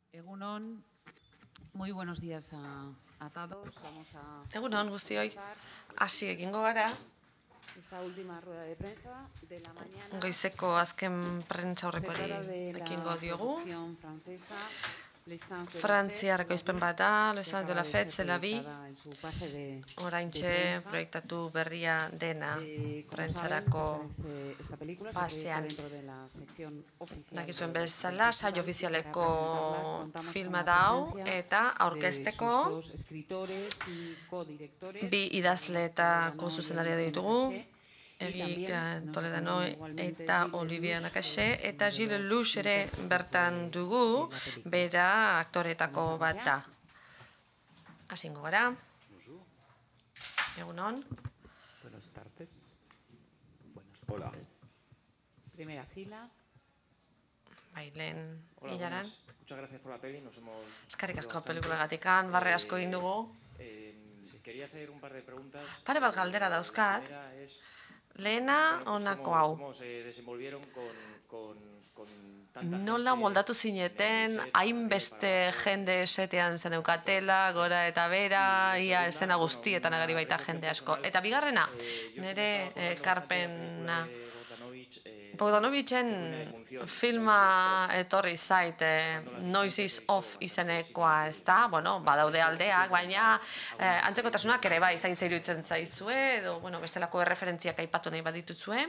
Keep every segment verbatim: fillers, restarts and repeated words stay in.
Egunon, muy buenos días a, a todos. Vamos a Egunon guztioi, hasi egingo gara, esa última rueda de prensa de la mañana. goizeko azken prentza Se horrekoari trata de ekingo la diogu. producción francesa. Frantziar ekoizpen bat da, Les Ans de la Fête, zela bi, En su pase de, de oraintxe prensa. proiektatu berria dena Eh, como prentzarako saben, pertenece- esta película se pasean. proyecta dentro de la sección oficial Dakizuen del bezala, saio festival. ofizialeko Para presentarla, contamos filma con la da hau, presencia eta de aurkezteko sus dos escritores y codirectores, bi idazleetako Toledano y zuzendaria Olivier ditugu, Nakache, y Erik también nos Toledano acompaña igualmente eta Gilles Olivier Lelouch, Nakache, que es eta uno de Gilles los Lelouch ere intérpretes bertan de- dugu, de la película. bera aktoretako Comenzamos bat ya. da. Hasingo gara. Egunon. Buenas tardes. Buenas Hola. tardes. Primera fila. Bai, lehen Hola, hilaran. buenas. Muchas gracias por la peli, nos hemos... Eskarrik asko bastante. pelikulagatikan, barre asko egin dugu. Eh, quería hacer un par de preguntas. Pare bat galdera La dauzkat. primera es, Lehena bueno, pues, honako cómo- hau. cómo se desenvolvieron con, con, con tanta Nola gente moldatu en zineten, el set, hainbeste para- jende esetean zeneukatela, gora eta bera, Y ia segunda, estena bueno, guztietan una agari baita reflexión jende asko. personal. Eta bigarrena, Eh, yo nire siempre estaba eh, acordando bastante de la karpena... película de Bogdanovich, eh, Bogdanovichen Ruina de Función. filma etorri zait, eh, Noise is Off izenekoa, ez da? Bueno, badaude aldeak, baina eh, antzekotasunak ere bai, zain iruditzen zaizue, edo, bueno, bestelako erreferentziak aipatu nahi badituzue.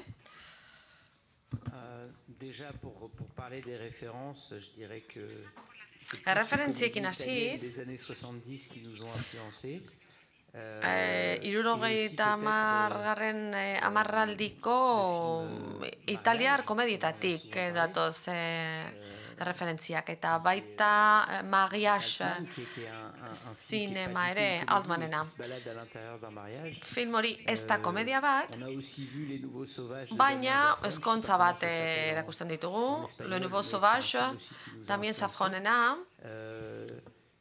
Euh, déjà, pour, pour parler des références, je dirais que c'est plus La une referentziekin comédie italienne hasiz, des années soixante-dix qui nous ont influencés. Euh, Eh, et aussi Irurogeita peut-être, hamargarren eh, hamarraldiko italiar komedietatik eh, datoz eh, referentziak, eta baita eh, mariage Altman, qui était un- un- un film qui est zinema pas du tout ere une comédie, Altmanena. mais qui se balade à l'intérieur d'un mariage. Film hori ez da Euh, komedia bat, On a aussi vu Les Nouveaux Sauvages de baina Damien Safran, eskontza je sais pas bat comment ça eh, s'appelle en- erakusten en ditugu, espagnol, Le Nouveau mais c'est un Sauvage, film aussi qui nous a Damien influencés. Safronena, Euh,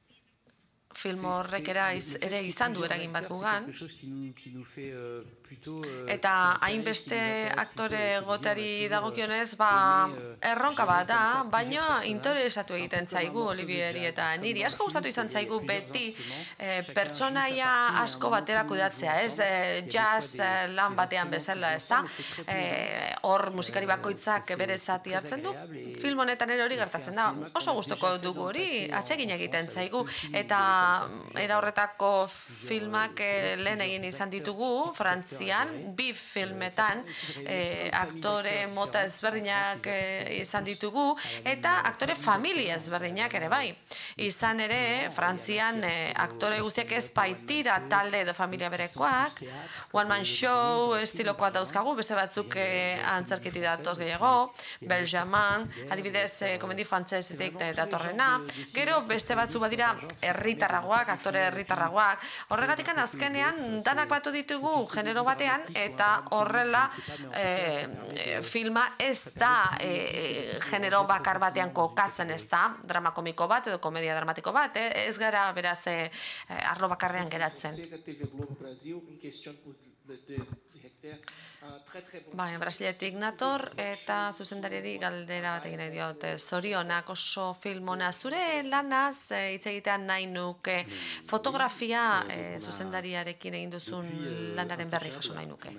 film c'est- horrek c'est- era le iz- fait ere qu'il y ait izan du plusieurs eragin bat acteurs, c'est gugan, quelque chose qui nous, qui nous fait, euh, plutôt, euh, eta intérêt, qui hainbeste nous intéresse aktore plutôt. Je veux dire, gotari on a toujours, dagokionez, euh, ba, aimé, euh, erronka gérer bat da, comme ça plusieurs baina personnages, interesatu un peu egiten comme un zaigu morceau de Olivieri jazz, eta comme niri. dans Asko le gustatu film, izan c'est-à-dire, zaigu il y a plusieurs beti instruments, eh, chacun pertsonaia joue sa partie, asko à un moment batera où ils kudeatzea, jouent ez ensemble. eh, Il y a des jazz fois des- eh, lan des batean instruments bezala, qui ez jouent da? ensemble, mais c'est très Eh, Hor musikari Euh, bakoitzak c'est- bere c'est zati très hartzen du. agréable et- Film honetan ere hori et gertatzen c'est un da. cinéma Oso qu'on a gustoko déjà fait dugu dans le hori, passé en- atsegin en egiten France zaigu. avec deux films Eta comme ça, plusieurs, era horretako plusieurs, filmak euh, eh, lehen plusieurs egin izan acteurs, ditugu, petits Frantzian, acteurs bi filmetan, Euh, eh, ça permet aussi de réunir plein de aktore familles mota d'acteurs ezberdinak différents, eh, ils izan tous ditugu, à la eta même aktore famille familia d'acteurs, ezberdinak ere euh, bai. Izan ere, effectivement, Frantzian il y a eh, l'acteur aktore au guztiak ez stand-up, one-man baitira show, talde edo familia d'autres qui sont berekoak, plus théâtre, one man comme show Benjamin dans le estilokoa film, dauzkagu, beste batzuk eh, antzerkiti datoz gehiago, Beljaman, adibidez eh, komedi frantzesetik datorrena, gero beste batzu badira herritarragoak, aktore herritarragoak. Horregatik azkenean danak batu ditugu genero batean, eta horrela eh, filma ez da eh, genero bakar batean kokatzen, ez da, drama komiko bat edo komedia dramatiko bat, eh? Ez gara beraz eh, arlo bakarrean geratzen. T V Globo Brasil, une question pour de, de, de Hector. Un très très bon Bai, Brasiletik nator eta zuzendariari galdera bat egin nahi diot. Zorionak oso filmona zure lanaz eh, hitz egitean nahi nuke fotografia eh, zuzendariarekin egin duzun lanaren berri jaso nahi nuke.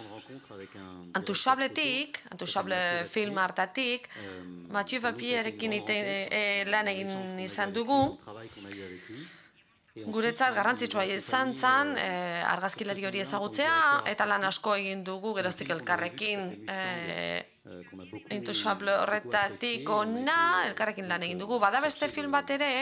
Antouchabletik, Antouchable film hartatik, Mathieu Vapierekin eh, lan egin izan dugu. Guretzat garrantzitsua izan zen eh, argazkilari hori ezagutzea, eta lan asko egin dugu geroztik elkarrekin eh, Intouchable horretatik ona, elkarrekin lan egin dugu. Bada beste film bat ere,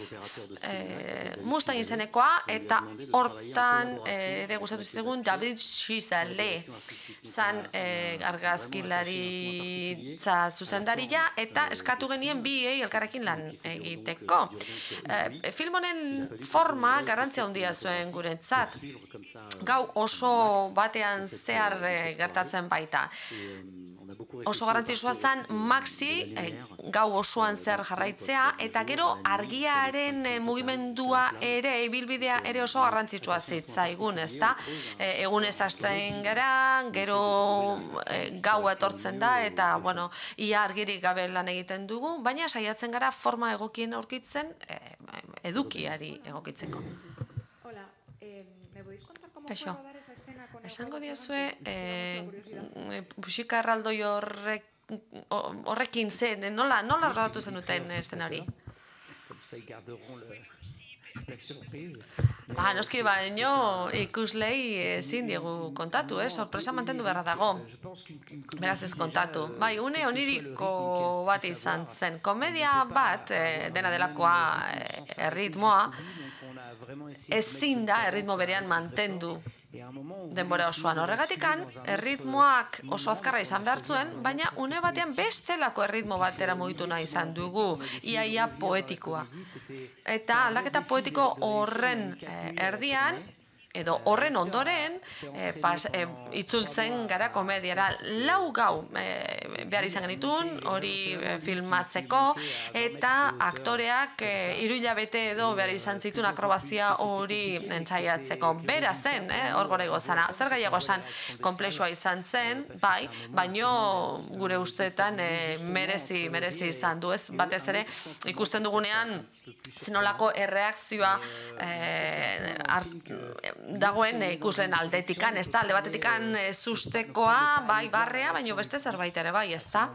eh, Mustang izenekoa, eta hortan eh, ere gustatu zitegun David Chazelle zan eh, argazkilaritza zuzendaria, eta eskatu genien biei elkarrekin lan egiteko. Eh, film honen forma garrantzia handia zuen guretzat. Gau oso batean zehar eh, gertatzen baita. oso garrantzitsua zen Maxi gau osoan zer jarraitzea, eta gero argiaren mugimendua ere, ibilbidea ere oso garrantzitsua zitzaigun, ezta? Egunez hasten gara, gero gau etortzen da, eta, bueno, ia argirik gabe lan egiten dugu, baina saiatzen gara forma egokien aurkitzen, edukiari egokitzeko. Hola, ¿me podéis contar cómo fue Kaixo. rodar esa escena con el Esango juego diazue, de musika erraldoi horrek horrekin zen, nola, nola rodatu zenuten estena hori? Comme ça, ils garderont le, la surprise. Ba, noski baino ikuslei ezin diegu kontatu, eh? Sorpresa mantendu beharra dago. Beraz ez kontatu. Bai, une oniriko bat izan zen. Komedia bat, eh, dena delakoa eh, erritmoa, ezin da erritmo berean mantendu denbora osoan. Horregatikan, erritmoak oso azkarra izan behar zuen, baina une batean bestelako erritmo batera mugitu nahi izan dugu, iaia poetikoa. Eta aldaketa poetiko horren eh, erdian, edo horren ondoren, eh, pas, eh, itzultzen gara komediara. Lau gau eh, behar izan genitun, hori eh, filmatzeko, eta aktoreak eh, hiru hilabete edo behar izan zituen akrobazia hori entzaiatzeko. Bera zen, eh, hor gore gozana. Zer gehiago esan, konplexua izan zen, bai, baino gure ustetan eh, merezi, merezi izan du, ez? Batez ere, ikusten dugunean, zenolako erreakzioa eh, art, dagoen ikusleen aldetikan, ez da, alde batetikan sustekoa, bai, barrea, baino beste zerbait ere, bai, ez da.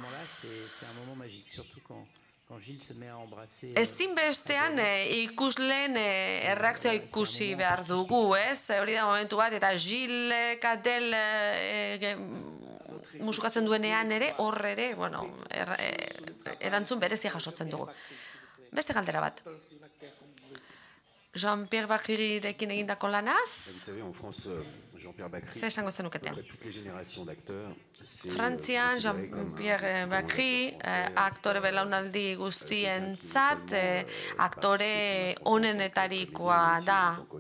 Ezin bestean ikusleen erreakzioa ikusi behar dugu, ez? Hori da momentu bat, eta Gilles Cadel musukatzen duenean ere, hor ere, bueno, erantzun berezia jasotzen dugu. Beste galdera bat. Jean-Pierre Bacryrekin egindako lanaz? Zer esango zenuketean? Frantzian, Jean-Pierre Bacry, aktore belaunaldi guztientzat, aktore onenetarikoa da.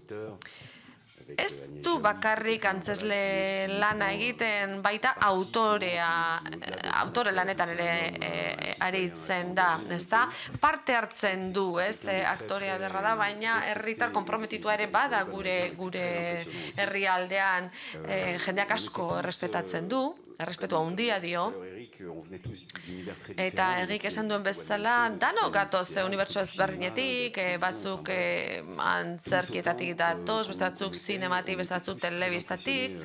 Ez du bakarrik antzesle lana egiten, baita autorea, autore lanetan ere aritzen da, ezta? Parte hartzen du, ez? Aktorea derra da, baina herritar konprometitua ere bada gure gure herrialdean, jendeak asko errespetatzen du, errespetua handia dio. Eta egik esan duen bezala, danok gatoz unibertso ezberdinetik, batzuk antzerkietatik datoz, beste batzuk zinematik, beste batzuk telebistatik,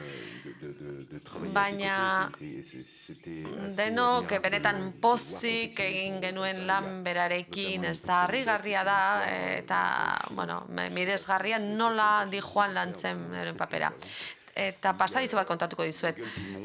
baina denok benetan pozik egin genuen lan berarekin, ez da harrigarria da, eta, bueno, miresgarria nola di joan lantzen eren papera. Eta pasadizo bat kontatuko dizuet.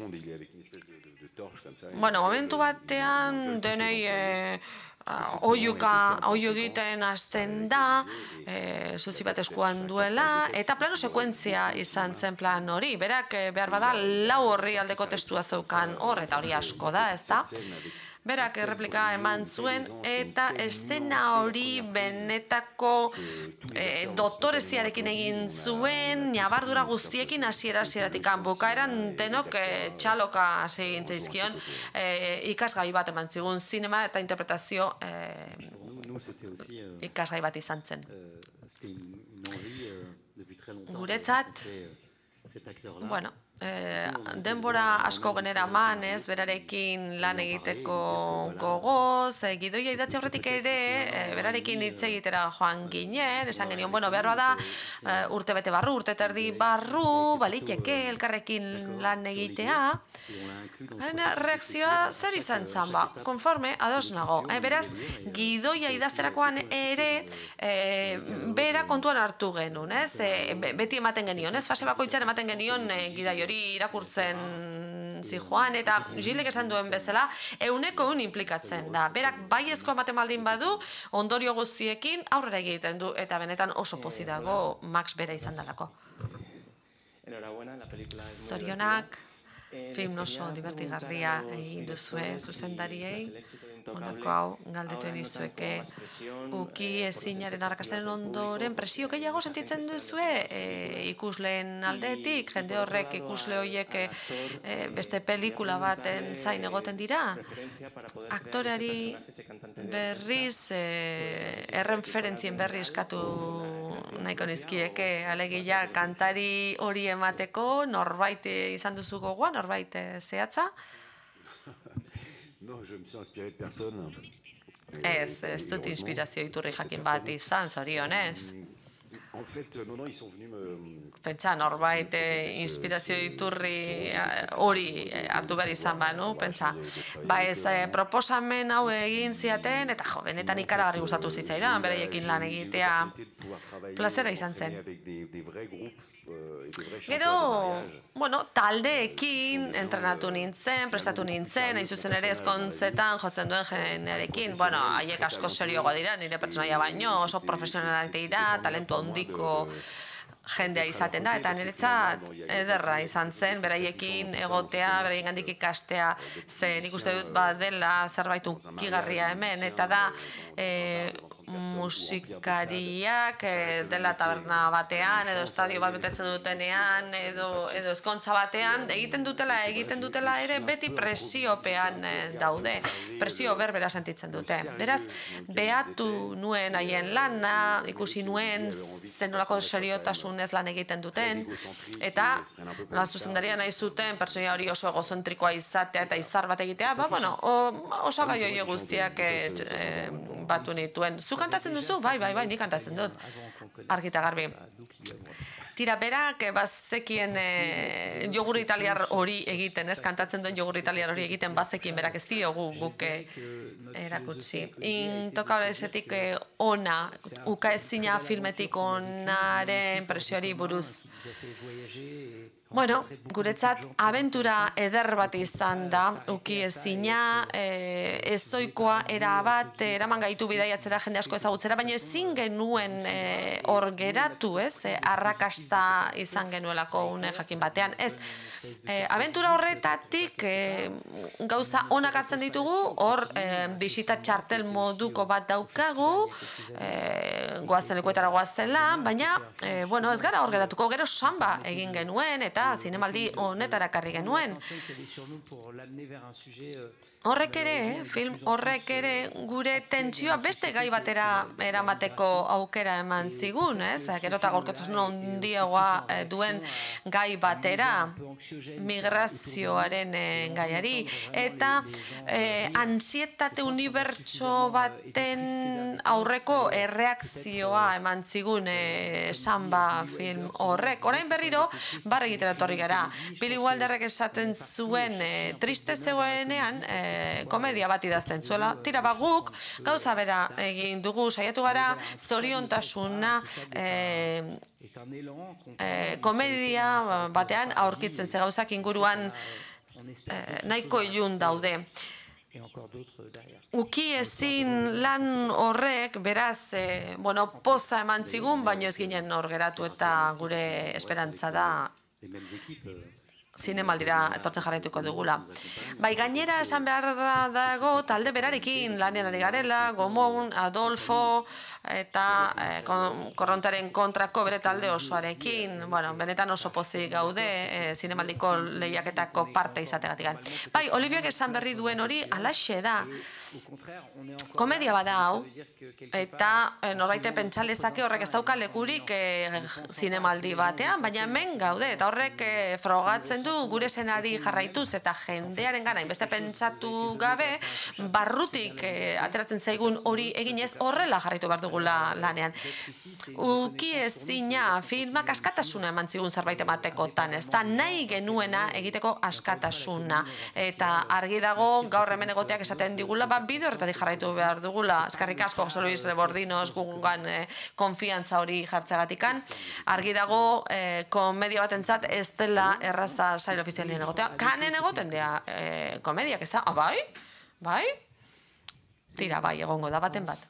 Bueno, momentu batean denei oiuka, oiu egiten hasten da, zuzi bat eskuan duela, eta plano sekuentzia izan zen plan hori. Berak behar bada lau horri aldeko testua zeukan hor, eta hori asko da, ez da? Berak erreplika eman zuen, eta estena hori benetako doktoreziarekin egin zuen, nabardura guztiekin hasiera hasieratik bukaeran denok txaloka hasi egin zaizkion, ikasgai bat eman zigun, zinema eta interpretazio ikasgai bat izan zen. Guretzat, bueno, denbora asko genera manez, berarekin lan egiteko gogoz, gidoia idatzi horretik ere, berarekin hitz egitera joan ginen, esan genion, bueno, beharroa da, urte bete barru, urte terdi barru, baliteke elkarrekin lan egitea. Haren reakzioa zer izan zan, ba, konforme, ados nago. Beraz, gidoia idazterakoan ere, bera kontuan hartu genuen, ez? Beti ematen genion, ez? Fase bakoitzan ematen genion gidai hori irakurtzen zijoan, eta Gilek esan duen bezala, euneko eun implikatzen da. Berak baiezko ematen baldin badu, ondorio guztiekin aurrera egiten du, eta benetan oso pozik dago Max bera izan dalako. Zorionak, film oso divertigarria egin duzue zuzendariei. Honako hau galdetu nizueke uki ezinaren arrakastaren ondoren presio gehiago sentitzen duzue ikusleen aldetik, jende horrek ikusle horiek beste pelikula baten zain egoten dira? Aktoreari berriz, erreferentzien berri eskatu nahiko nizkieke, alegia kantari hori emateko, norbait izan duzu gogoa, norbait zehatza? No, je me suis inspiré de personne. Ez, ez dut inspirazio iturri jakin bat izan, zorionez. En fait, non, non, ils sont venus me... Pentsa, norbait inspirazio iturri hori hartu behar izan banu, pentsa. Ba ez, proposamen hau egin ziaten, eta jo, benetan ikaragarri gustatu zitzaidan, bereiekin lan egitea plazera izan zen. Gero, bueno, taldeekin entrenatu nintzen, prestatu nintzen, hain zuzen ere ezkontzetan jotzen duen jendearekin, bueno, haiek asko serioagoa dira, nire pertsonaia baino, oso profesionalak dira, talentu handiko jendea izaten da, eta niretzat ederra izan zen, beraiekin egotea, beraien gandik ikastea, ze nik uste dut badela zerbait unkigarria hemen, eta da musikariak dela taberna batean, edo estadio bat betetzen dutenean, edo ezkontza batean, egiten dutela, egiten dutela ere beti presiopean daude, presio berbera sentitzen dute. Beraz, behatu nuen haien lana, ikusi nuen zenolako seriotasunez lan egiten duten, eta zuzendaria nahi zuten pertsonaia hori oso egozentrikoa izatea eta izar bat egitea, ba, bueno, osagai hori guztiak batu nituen. Zu kantatzen duzu? Bai, bai, bai, nik kantatzen dut. Argita garbi. Tira, berak bazekien jogur italiar hori egiten, ez kantatzen duen jogur italiar hori egiten bazekien berak ez diogu guk erakutsi. Intokablesetik ona, ukaezina filmetik onaren presioari buruz. Bueno, guretzat abentura eder bat izan da, uki ezina, ezoikoa era bat, eraman gaitu bidaiatzera jende asko ezagutzera, baina ezin genuen hor geratu, ez, arrakasta izan genuelako une jakin batean. Ez, abentura horretatik gauza onak hartzen ditugu, hor bisita txartel moduko bat daukagu, goazen lekuetara goazela, baina, bueno, ez gara hor geratuko, gero samba egin genuen, eta zinemaldi honetara karri genuen. Horrek ere, film horrek ere gure tentsioa beste gai batera eramateko aukera eman zigun, ez? Gero eta gaurkotasun handiagoa duen gai batera, migrazioaren gaiari, eta ansietate unibertso baten aurreko erreakzioa eman zigun samba film horrek. Orain berriro, barra egitera etorri gara. Billy Wilderrek esaten zuen triste zegoenean, komedia bat idazten zuela. Tira, guk gauza bera egin dugu, saiatu gara zoriontasuna komedia batean aurkitzen, ze gauzak inguruan nahiko ilun daude. Uki ezin lan horrek, beraz, bueno, poza eman zigun, baino ez ginen hor geratu eta gure esperantza da zinemaldira etortzen jarraituko dugula. Bai, gainera esan behar dago talde berarekin lanean ari garela, Gomon, Adolfo, eta korrontaren kontrako bere talde osoarekin, bueno, benetan oso pozik gaude zinemaldiko lehiaketako parte izategatik. Bai, Oliviak esan berri duen hori alaxe da. Komedia bada hau, eta norbaite pentsalezake horrek ez dauka lekurik zinemaldi batean, baina hemen gaude, eta horrek frogatzen du gure zenari jarraituz, eta jendearen gana, inbeste pentsatu gabe, barrutik ateratzen zaigun hori eginez horrela jarraitu behar dugula lanean. Uki ezina filmak askatasuna eman zigun zerbait ematekotan, ez da nahi genuena egiteko askatasuna, eta argi dago gaur hemen egoteak esaten digula, bide horretatik jarraitu behar dugula, eskarrik asko Jose Luis Bordinos gugan konfiantza hori jartzegatikan, argi dago komedia batentzat ez dela erraza sail ofizialien egotea, kanen egoten dea komediak, ez da? Ah, bai? Bai? Tira, bai, egongo da baten bat.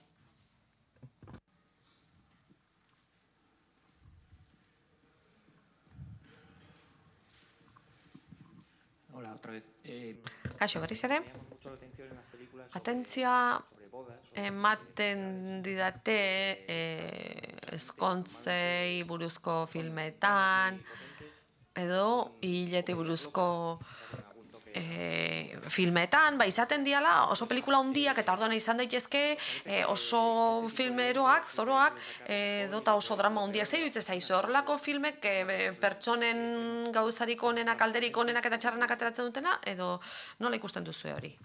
otra vez. Eh, Kaixo, berriz ere, Llamamos mucho la atención en las películas atentzioa sobre bodas, sobre ematen didate eh, ezkontzei buruzko filmetan, edo hileti buruzko eh, filmetan, ba, izaten diala oso pelikula hundiak eta orduan izan daitezke eh, oso filmeroak, zoroak, eh, dota oso drama hundiak. Zer iruditzen zaizu, horrelako filmek eh, pertsonen gauzarik onenak, alderik onenak eta txarrenak ateratzen dutena, edo nola ikusten duzu hori?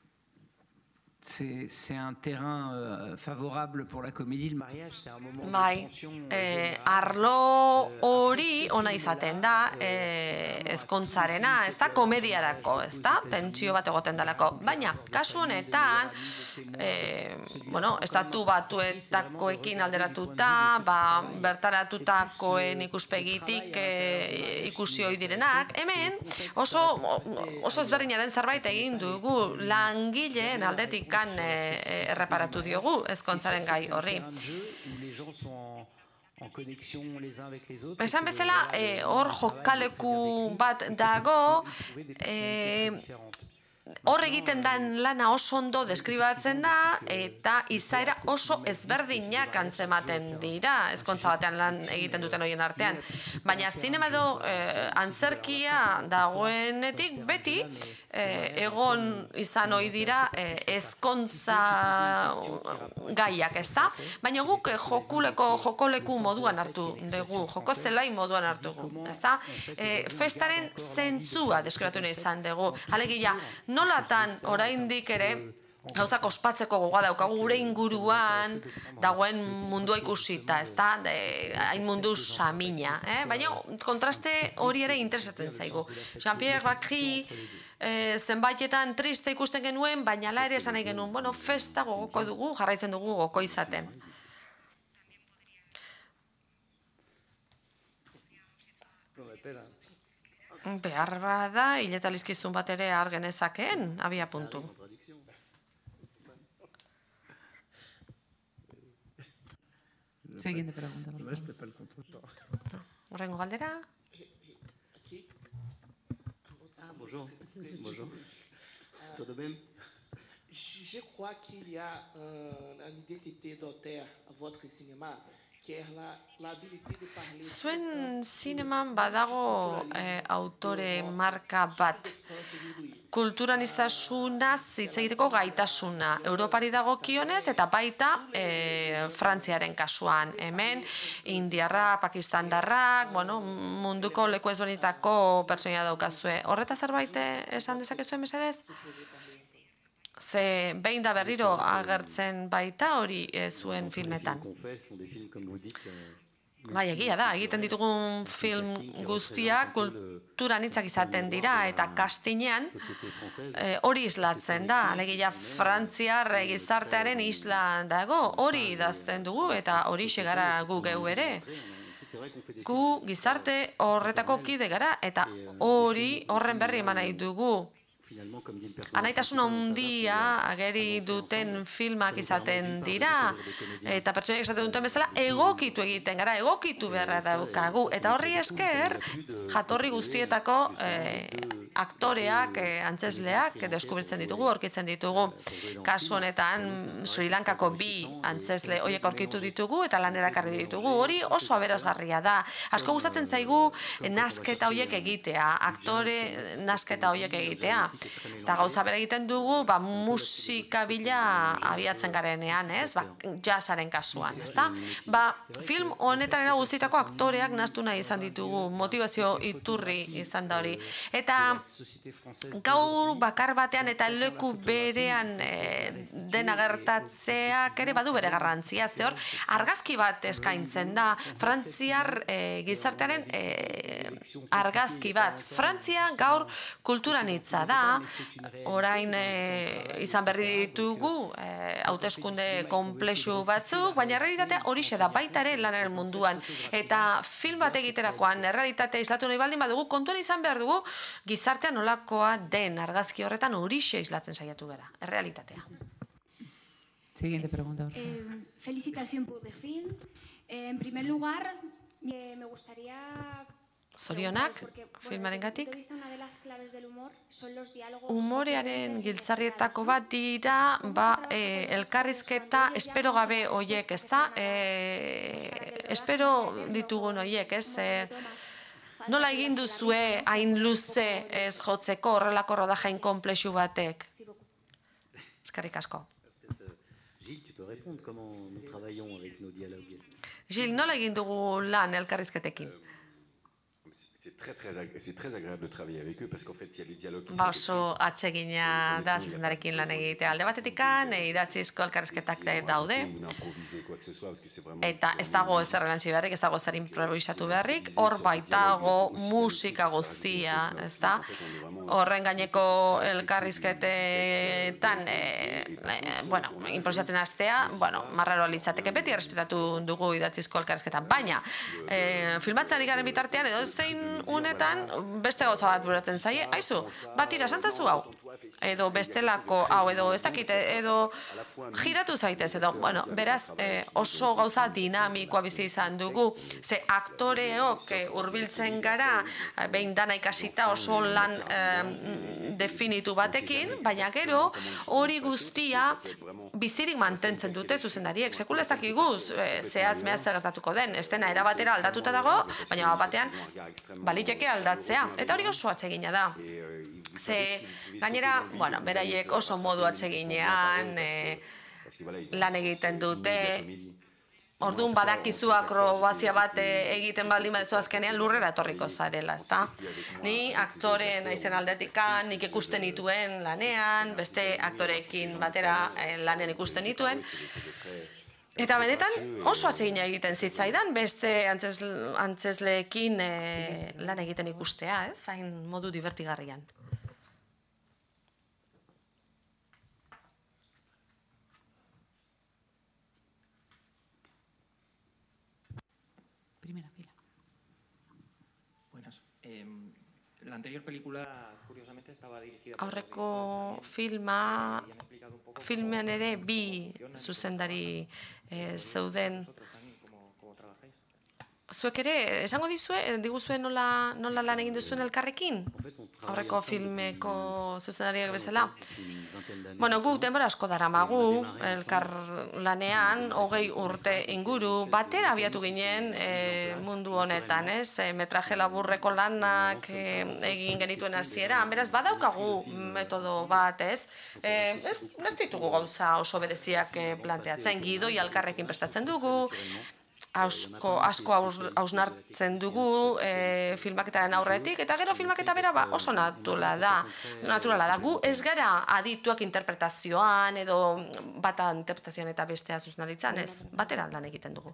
C'est c'est un terrain euh, favorable pour la comédie. Le mariage, c'est un moment de Bai, tension. euh, eh, générale. arlo hori ona izaten da eh, ezkontzarena, ez da komediarako, ez da, tentsio bat egoten dalako. Baina, kasu honetan, eh, bueno, estatu batuetakoekin alderatuta, ba, bertaratutakoen ikuspegitik eh, ikusi ohi direnak, hemen oso, oso ezberdina den zerbait egin dugu langileen aldetik kan e, erreparatu diogu ezkontzaren gai horri. Esan bezala, e, hor jokaleku bat dago, e, hor egiten den lana oso ondo deskribatzen da eta izaera oso ezberdinak antzematen dira ezkontza batean lan egiten duten horien artean. Baina zinema edo eh, antzerkia dagoenetik beti eh, egon izan ohi dira eh, ezkontza gaiak, ezta? Baina guk eh, jokuleko jokoleku moduan hartu dugu, joko zelai moduan hartu dugu, ezta? Eh, festaren zentzua deskribatu nahi izan dugu. Alegia, nolatan oraindik ere gauzak ospatzeko gogoa daukagu gure inguruan dagoen mundua ikusita, ezta? Hain mundu samina, eh? Baina kontraste hori ere interesatzen zaigu. Jean-Pierre Bacri eh, zenbaitetan triste ikusten genuen, baina ala ere esan nahi genuen, bueno, festa gogoko dugu, jarraitzen dugu gogoko izaten. Behar bada, hileta lizkizun bat ere har genezakeen, abia puntu. Siguiente pregunta. Por favor. Horrengo galdera? Ah, bonjour. Bonjour. Tudo bem? Je crois qu'il y a euh, une identité d'auteur à votre cinéma. Zuen zineman badago eh, autore marka bat. Kulturanistasunaz hitz egiteko gaitasuna. Europari dagokionez eta baita eh, Frantziaren kasuan. Hemen, indiarra, pakistandarrak, bueno, munduko leku ezberdinetako pertsonia daukazue. Horreta zerbait esan dezakezue mesedez? Ze behin da berriro agertzen baita hori e, zuen filmetan. Bai, egia da, egiten ditugun film guztiak kulturan hitzak izaten dira eta kastinean e, hori islatzen da. Alegia Frantziar gizartearen isla dago, hori idazten dugu eta hori xegara gu geu ere. Gu gizarte horretako kide gara eta hori horren berri eman nahi dugu. Anaitasun handia ageri duten filmak izaten dira eta pertsoniak esaten duten bezala egokitu egiten gara, egokitu beharra daukagu eta horri esker jatorri guztietako eh, aktoreak, eh, antzesleak deskubritzen ditugu, aurkitzen ditugu. Kasu honetan Sri Lankako bi antzesle horiek aurkitu ditugu eta lanera ekarri ditugu. Hori oso aberasgarria da. Asko gustatzen zaigu nasketa horiek egitea, aktore nasketa horiek egitea. Eta gauza bera egiten dugu, ba, musika bila abiatzen garenean, ez? Ba, jazzaren kasuan, ezta? Ba, film honetan era guztietako aktoreak nahastu nahi izan ditugu, motivazio iturri izan da hori. Eta gaur bakar batean eta leku berean e, dena gertatzeak ere badu bere garrantzia, ze hor argazki bat eskaintzen da, Frantziar e, gizartearen e, argazki bat. Frantzia gaur kulturan hitza da, orain e, izan berri ditugu e, hauteskunde konplexu batzuk, baina errealitatea horixe da baita ere lanaren munduan. Eta film bat egiterakoan errealitatea islatu nahi baldin badugu, kontuan izan behar dugu gizartea nolakoa den argazki horretan horixe islatzen saiatu gara, errealitatea. Siguiente pregunta. Eh, felicitación por el film. Eh, en primer lugar, eh, me gustaría zorionak Porque, bueno, filmarengatik. desde mi punto de vista, una de las claves del humor son los diálogos Umorearen coherentes y giltzarrietako necesarios, bat dira, ba, eh, elkarrizketa espero gabe hoiek, ez da? Eh, espero ditugun hoiek, ez? Eh, nola egin duzue hain luze ez jotzeko horrelako rodajain konplexu batek? Eskerrik asko. Gilles, tu peux répondre comment nous travaillons avec nos dialogues. Gil, nola egin dugu lan elkarrizketekin? C'est très, très, ag- c'est très agréable de travailler avec eux parce qu'en fait, il y a les dialogues qui Ba sont oso atsegina da zuzendarekin lan egitea alde batetikan, idatzizko elkarrizketak daude, ou d'improviser quoi que ce soit parce que c'est vraiment eta ez dago ezer erantzi beharrik, ez dago ezer improvisatu beharrik, hor baitago musika guztia, ez da? Horren gaineko elkarrizketetan, e, e, bueno, improvisatzen hastea, bueno, marraro litzateke beti errespetatu dugu idatzizko elkarrizketa, baina e, filmatzen ari garen bitartean edo zein unetan beste gauza bat buratzen zaie, aizu, bat ira santzazu hau, edo bestelako hau, edo ez dakite, edo giratu zaitez, edo, bueno, beraz, eh, oso gauza dinamikoa bizi izan dugu, ze aktoreok eh, hurbiltzen gara, eh, behin dana ikasita oso lan eh, definitu batekin, baina gero hori guztia bizirik mantentzen dute zuzendariek, sekula ez dakiguz, eh, zehaz mehaz gertatuko den, ez dena erabatera aldatuta dago, baina batean baliteke aldatzea, eta hori oso atsegina da. Ze, gainera, bueno, beraiek oso modu atseginean e, lan egiten dute, orduan badakizu akrobazia bat e, egiten baldin badezu azkenean lurrera etorriko zarela, ezta? Ni aktore naizen aldetikan, nik ikusten nituen lanean, beste aktoreekin batera e, lanean ikusten nituen, eta benetan oso atsegina egiten zitzaidan beste antzes, antzesleekin e, lan egiten ikustea, ez? Hain modu divertigarrian. Primera fila. Buenas. Eh, la anterior película, curiosamente, estaba dirigida por Aurreko filma, y han explicado un poco filmean ere bi zuzendari eh, zeuden. vosotros también cómo, cómo trabajáis. Zuek ere, esango dizue, diguzue nola, nola lan egin duzuen elkarrekin? Aurreko filmeko zuzendariak bezala? Bueno, gu denbora asko daramagu, elkar lanean, hogei urte inguru, batera abiatu ginen e, mundu honetan, ez? E, metraje laburreko lanak e, egin genituen hasieran, beraz, badaukagu metodo bat, ez? E, ez, ez ditugu gauza oso bereziak e, planteatzen, gidoi elkarrekin prestatzen dugu, asko, asko hausnartzen dugu e, filmaketaren aurretik, eta gero filmaketa bera ba, oso naturala da. Naturala da. Gu ez gara adituak interpretazioan, edo bata interpretazioan eta bestea zuzendaritzan, ez, batera lan egiten dugu.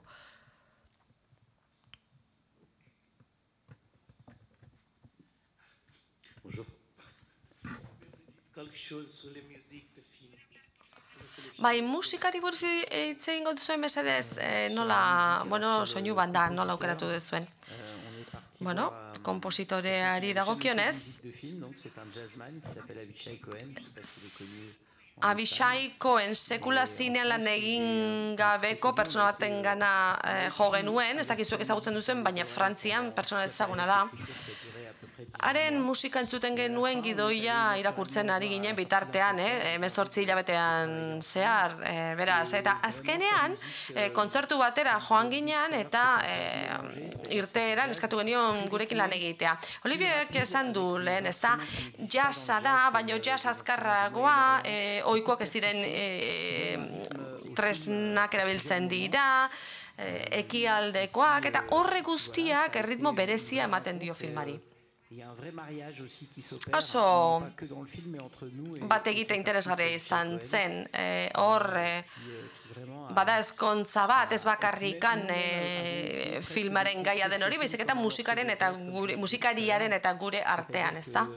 Bonjour. Quelque chose sur les musiques de film. Bai, musikari buruz hitz egingo duzuen mesedez, eh, nola, bueno, soinu banda, nola aukeratu duzuen. Bueno, kompositoreari dagokionez, de film, donc c'est un jazzman qui s'appelle Avishai Cohen. Je sais pas si vous connu. Abishai Cohen sekula zinean lan egin gabeko pertsona baten gana eh, jo genuen, ez dakizuek ezagutzen duzuen, baina Frantzian pertsona ezaguna da. Haren musika entzuten genuen gidoia irakurtzen ari ginen bitartean, eh, hemezortzi hilabetean zehar, eh, beraz, eta azkenean eh, kontzertu batera joan ginen eta eh, irteeran eskatu genion gurekin lan egitea. Olivier esan du lehen, ez da, jazza da, baina jazz azkarragoa, eh, ohikoak ez diren eh, tresnak erabiltzen dira, eh, ekialdekoak, eta horre guztiak erritmo berezia ematen dio filmari. Il y a un vrai mariage aussi qui s'opère, Oso pas que dans le film, mais entre nous et bat egite interesgarria izan zen, eh, hor eh, bada ezkontza bat, ez bakarrikan eh, filmaren gaia den hori, baizik eta musikaren eta gure, musikariaren eta gure artean, ez da?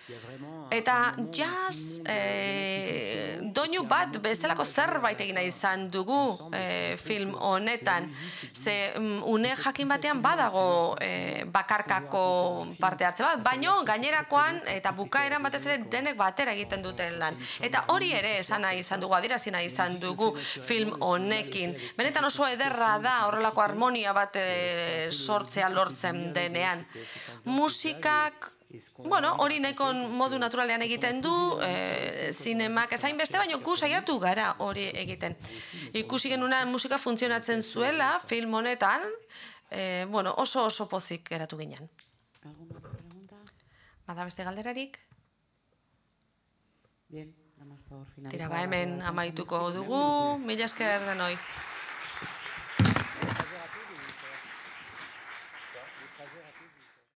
Eta jazz e, doinu bat bezalako zerbait egina izan dugu e, film honetan. Ze um, une jakin batean badago e, bakarkako parte hartze bat, baino gainerakoan eta bukaeran batez ere denek batera egiten duten lan. Eta hori ere esan nahi izan dugu, adierazi nahi izan dugu film honekin. Benetan oso ederra da horrelako harmonia bat e, sortzea lortzen denean. Musikak Bueno, hori nahiko modu naturalean egiten du, e, zinemak ezain beste, baino gu saiatu gara hori egiten. Ikusi genuna musika funtzionatzen zuela film honetan, e, bueno, oso oso pozik geratu ginen. Bada beste galderarik? Bien, damos por finalizar. Tira, ba hemen amaituko dugu, mila esker denoi.